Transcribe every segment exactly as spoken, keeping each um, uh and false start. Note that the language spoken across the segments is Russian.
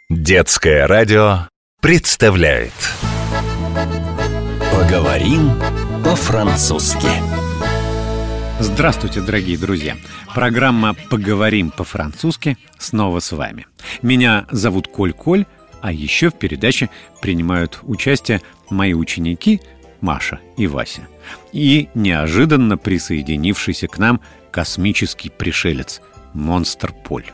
Детское радио представляет Поговорим по-французски. Здравствуйте, дорогие друзья! Программа «Поговорим по-французски» снова с вами. Меня зовут Коль-Коль, а еще в передаче принимают участие мои ученики Маша и Вася и неожиданно присоединившийся к нам космический пришелец Монстр Поль.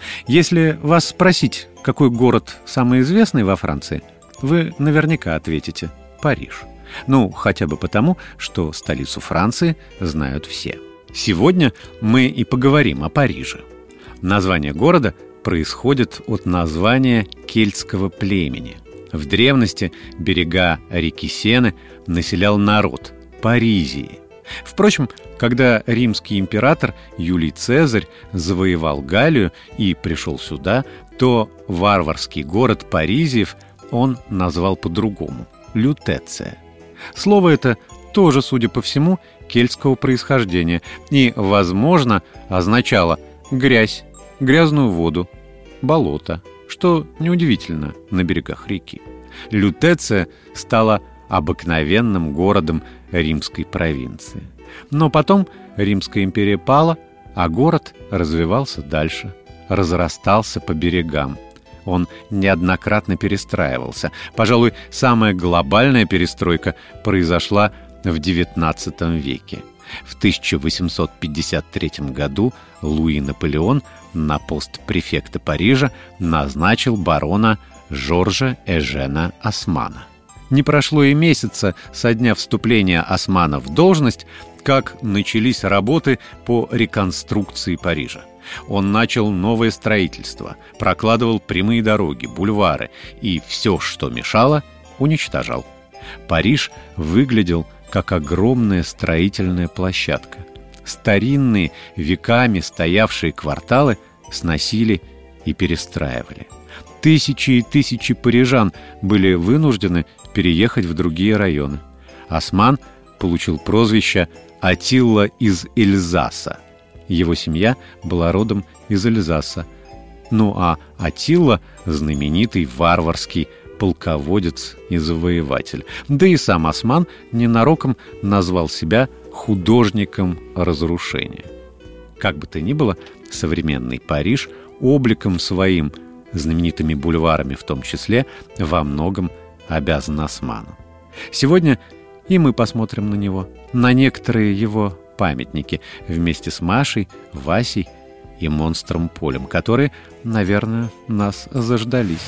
Если вас спросить, какой город самый известный во Франции, вы наверняка ответите «Париж». Ну, хотя бы потому, что столицу Франции знают все. Сегодня мы и поговорим о Париже. Название города происходит от названия кельтского племени. В древности берега реки Сены населял народ – паризии. Впрочем, когда римский император Юлий Цезарь завоевал Галлию и пришел сюда, то варварский город паризиев он назвал по-другому – Лютеция. Слово это тоже, судя по всему, кельтского происхождения и, возможно, означало грязь, грязную воду, болото, что неудивительно на берегах реки. Лютеция стала обыкновенным городом римской провинции. Но потом Римская империя пала, а город развивался дальше, разрастался по берегам. Он неоднократно перестраивался. Пожалуй, самая глобальная перестройка произошла в девятнадцатом веке. В тысяча восемьсот пятьдесят третьем году Луи Наполеон на пост префекта Парижа назначил барона Жоржа Эжена Османа. Не прошло и месяца со дня вступления Османа в должность, как начались работы по реконструкции Парижа. Он начал новое строительство, прокладывал прямые дороги, бульвары и все, что мешало, уничтожал. Париж выглядел как огромная строительная площадка. Старинные, веками стоявшие кварталы сносили и перестраивали. Тысячи и тысячи парижан были вынуждены переехать в другие районы. Осман получил прозвище Аттила из Эльзаса. Его семья была родом из Эльзаса. Ну а Аттила – знаменитый варварский полководец и завоеватель. Да и сам Осман ненароком назвал себя художником разрушения. Как бы то ни было, современный Париж обликом своим, знаменитыми бульварами в том числе, во многом обязан Осману. Сегодня и мы посмотрим на него, на некоторые его памятники вместе с Машей, Васей и Монстром Полем, которые, наверное, нас заждались.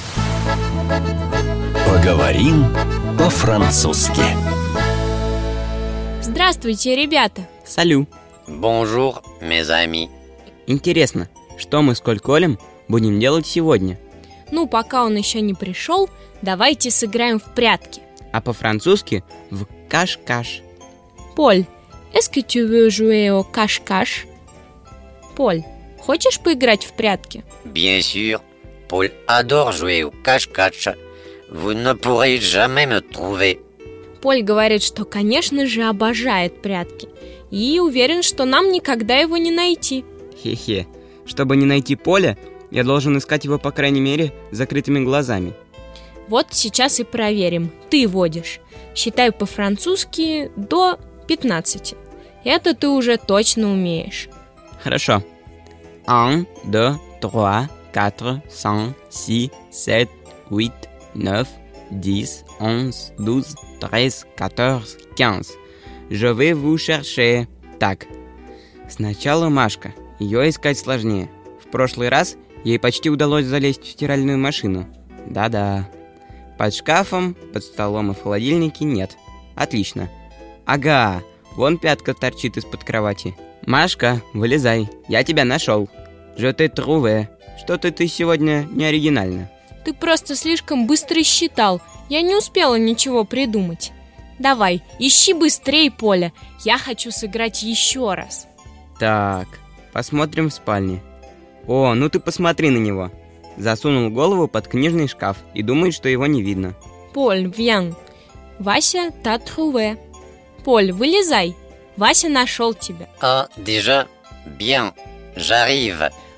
Поговорим по-французски. Здравствуйте, ребята! Салю! Bonjour, mes amis. Интересно, что мы с Коль-Колем будем делать сегодня? Ну, пока он еще не пришел, давайте сыграем в прятки. А по-французски в каш-каш. Поль, est-ce que tu veux jouer au cache-cache? Поль, хочешь поиграть в прятки? Bien sûr, Paul adore jouer au cache-cache. Vous ne pourrez jamais me trouver. Поль говорит, что, конечно же, обожает прятки и уверен, что нам никогда его не найти. Хе-хе. Чтобы не найти Поля, я должен искать его, по крайней мере, закрытыми глазами. Вот сейчас и проверим. Ты водишь. Считай по-французски до пятнадцати. Это ты уже точно умеешь. Хорошо. Un, deux, trois, quatre, cinq, six, sept, huit, neuf, dix, onze, douze, treize, quatorze, quinze. Je vais vous chercher. Так. Сначала Машка. Ее искать сложнее. В прошлый раз ей почти удалось залезть в стиральную машину. Да-да. Под шкафом, под столом и в холодильнике нет. Отлично. Ага, вон пятка торчит из-под кровати. Машка, вылезай, я тебя нашел. Je t'ai trouvé. Что-то ты сегодня не оригинально. Ты просто слишком быстро считал. Я не успела ничего придумать. Давай, ищи быстрее, Поля. Я хочу сыграть еще раз. Так, посмотрим в спальне. О, ну ты посмотри на него. Засунул голову под книжный шкаф и думает, что его не видно. Поль, viens. Вася, t'a trouvé. Поль, вылезай. Вася нашел тебя. Ah, déjà, bien, j'arrive.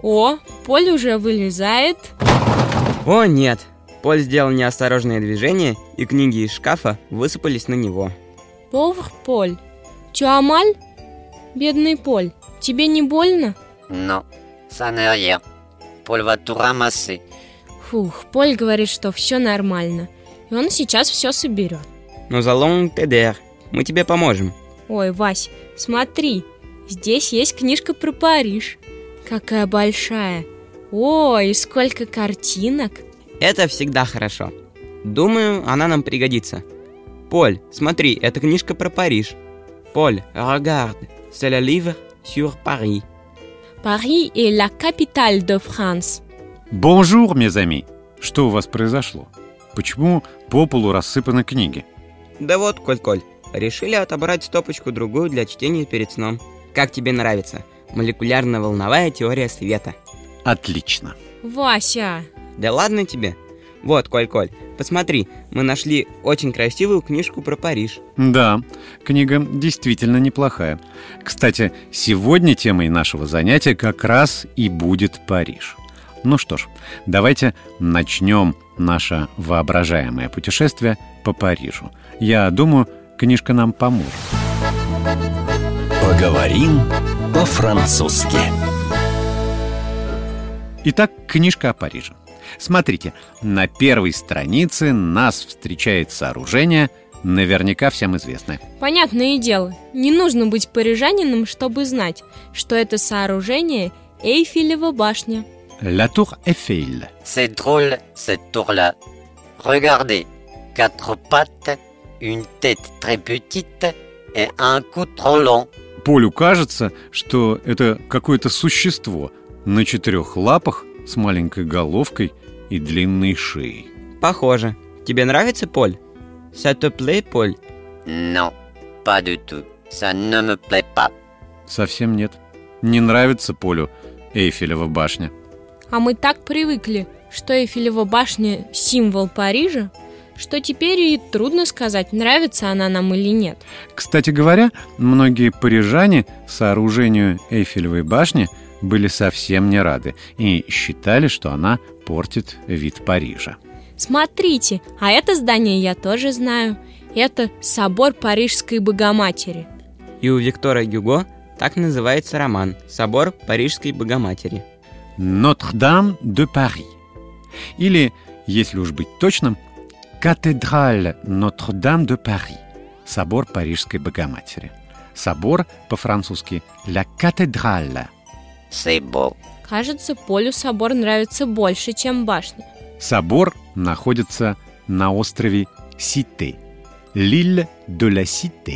О, Поль уже вылезает. О, нет! Поль сделал неосторожное движение, и книги из шкафа высыпались на него. Повр Поль. Tu as mal? Бедный Поль, тебе не больно? Non, ça n'est rien. Paul va tout ramasser. Фух, Поль говорит, что все нормально. И он сейчас все соберет. Nous allons t'aider. Мы тебе поможем. Ой, Вась, смотри, здесь есть книжка про Париж. Какая большая. Ой, сколько картинок. Это всегда хорошо. Думаю, она нам пригодится. Поль, смотри, это книжка про Париж. Поль, regarde, c'est le livre sur Paris. Paris est la capitale de France. Бонжур, mes amis. Что у вас произошло? Почему по полу рассыпаны книги? Да вот, Коль-Коль, решили отобрать стопочку-другую для чтения перед сном. Как тебе нравится? Молекулярно-волновая теория света. Отлично. Вася. Да ладно тебе. Вот, Коль-Коль, посмотри, мы нашли очень красивую книжку про Париж. Да, книга действительно неплохая. Кстати, сегодня темой нашего занятия как раз и будет Париж. Ну что ж, давайте начнем наше воображаемое путешествие по Парижу. Я думаю, книжка нам поможет. Поговорим по-французски. Итак, книжка о Париже. Смотрите, на первой странице нас встречает сооружение, наверняка всем известное. Понятное дело, не нужно быть парижанином, чтобы знать, что это сооружение Эйфелева башня. La Tour Eiffel. C'est drôle, cette tour-là. Regardez, quatre pattes, une tête très petite et un cou trop long. Полю кажется, что это какое-то существо на четырех лапах с маленькой головкой и длинной шеей. Похоже. Тебе нравится, Поль? Ça te plaît, Поль? Non, pas du tout. Ça ne me plaît pas. Совсем нет. Не нравится Полю Эйфелева башня. А мы так привыкли, что Эйфелева башня – символ Парижа, что теперь и трудно сказать, нравится она нам или нет. Кстати говоря, многие парижане сооружению Эйфелевой башни были совсем не рады и считали, что она портит вид Парижа. Смотрите, а это здание я тоже знаю. Это собор Парижской Богоматери. И у Виктора Гюго так называется роман «Собор Парижской Богоматери». Notre-Dame de Paris. Или, если уж быть точным, Cathédrale Notre-Dame de Paris. Собор Парижской Богоматери. Собор по-французски La Cathédrale. C'est beau. Кажется, Полю собор нравится больше, чем башня. Собор находится на острове Сите. L'île de la Cité.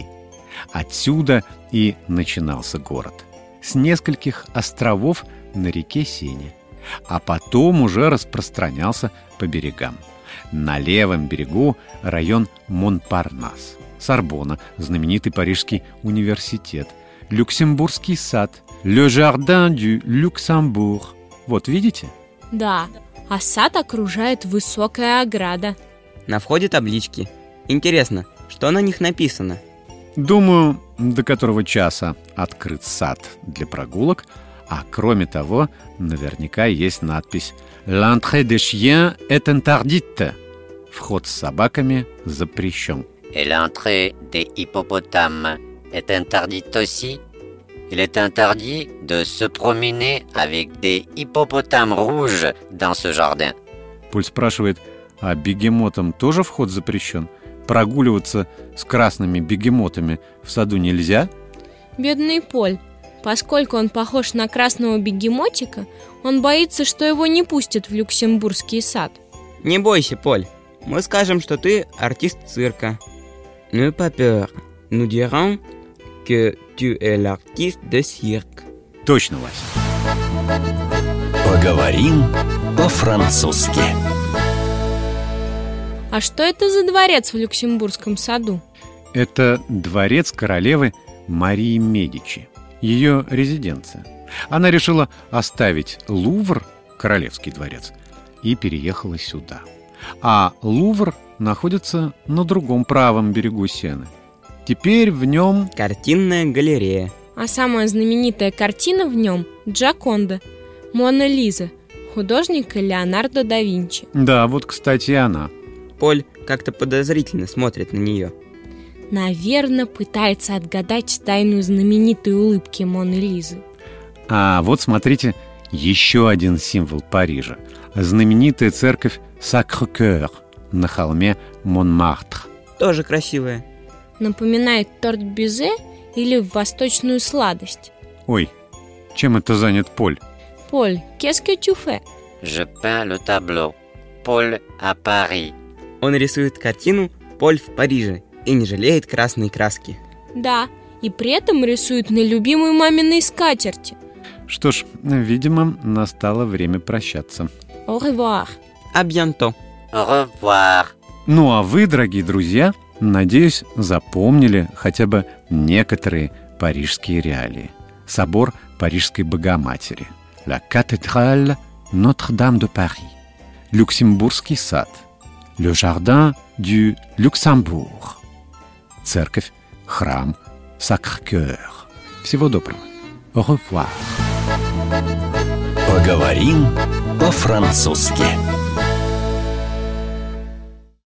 Отсюда и начинался город. С нескольких островов на реке Сене, а потом уже распространялся по берегам. На левом берегу район Монпарнас, Сорбонна, знаменитый Парижский университет, Люксембургский сад, Le Jardin du Luxembourg. Вот видите? Да, а сад окружает высокая ограда. На входе таблички. Интересно, что на них написано? Думаю, до которого часа открыт сад для прогулок, а кроме того, наверняка есть надпись «L'entrée des chiens est interdite». Вход с собаками запрещен. Et l'entrée des hippopotames est interdite aussi. Il est interdit de se promener avec des hippopotames rouges dans ce jardin. Поль спрашивает, а бегемотам тоже вход запрещен? Прогуливаться с красными бегемотами в саду нельзя? Бедный Поль. Поскольку он похож на красного бегемотика, он боится, что его не пустят в Люксембургский сад. Не бойся, Поль. Мы скажем, что ты артист цирка. Ne pas peur. Nous dirons que tu es l'artiste de cirque. Точно, Вася. Поговорим по-французски. А что это за дворец в Люксембургском саду? Это дворец королевы Марии Медичи, ее резиденция. Она решила оставить Лувр, королевский дворец, и переехала сюда. А Лувр находится на другом правом берегу Сены. Теперь в нем картинная галерея. А самая знаменитая картина в нем – Джоконда. Мона Лиза, художника Леонардо да Винчи. Да, вот, кстати, и она. Поль как-то подозрительно смотрит на нее. Наверное, пытается отгадать тайну знаменитой улыбки Моны Лизы. А вот смотрите, еще один символ Парижа. Знаменитая церковь Сакрé-Cœur на холме Монмартр. Тоже красивая. Напоминает торт Бюзе или восточную сладость. Ой, чем это занят Поль? Поль, qu'est-ce que tu fais? Je peins le tableau. Paul à Paris. Он рисует картину «Поль в Париже» и не жалеет красной краски. Да, и при этом рисует на любимой маминой скатерти. Что ж, видимо, настало время прощаться. Au revoir. А bientôt. Au revoir. Ну а вы, дорогие друзья, надеюсь, запомнили хотя бы некоторые парижские реалии. Собор Парижской Богоматери, La Cathédrale Notre-Dame de Paris, Люксембургский сад, Le Jardin du Luxembourg, церковь, храм Sacré-Cœur. Всего доброго. Au revoir. Поговорим по-французски.